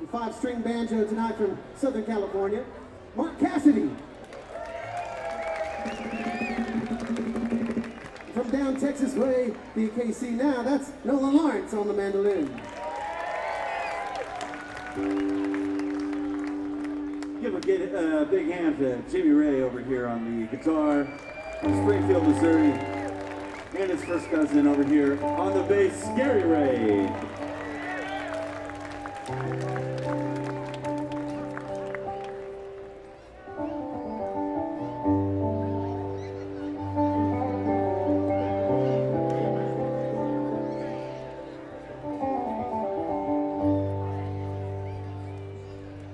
5-string banjo tonight from Southern California, Mark Cassidy. From down Texas way, BKC now, that's Nolan Lawrence on the mandolin. Give a big hand to Jimmy Ray over here on the guitar from Springfield, Missouri, and his first cousin over here on the bass, Scary Ray.